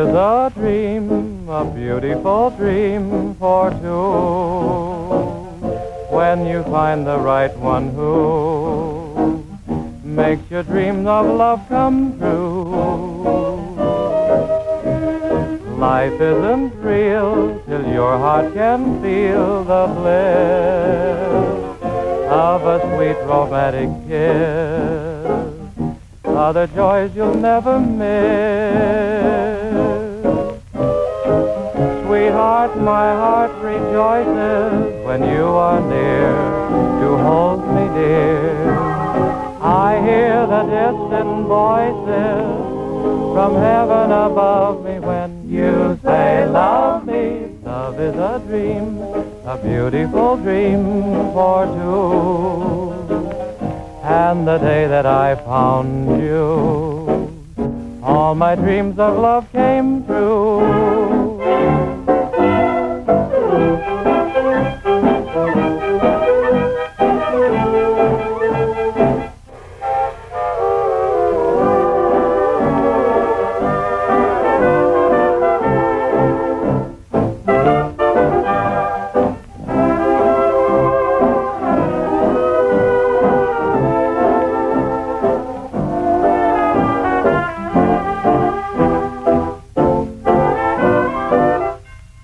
is a beautiful dream for two. When you find the right one who makes your dreams of love come true. Life isn't real till your heart can feel the bliss of a sweet romantic kiss. Other joys you'll never miss. Sweetheart, my heart rejoices when you are near to hold me dear. I hear the distant voices from heaven above me when you say love me. Love is a beautiful dream for two. And the day that I found you, all my dreams of love came true.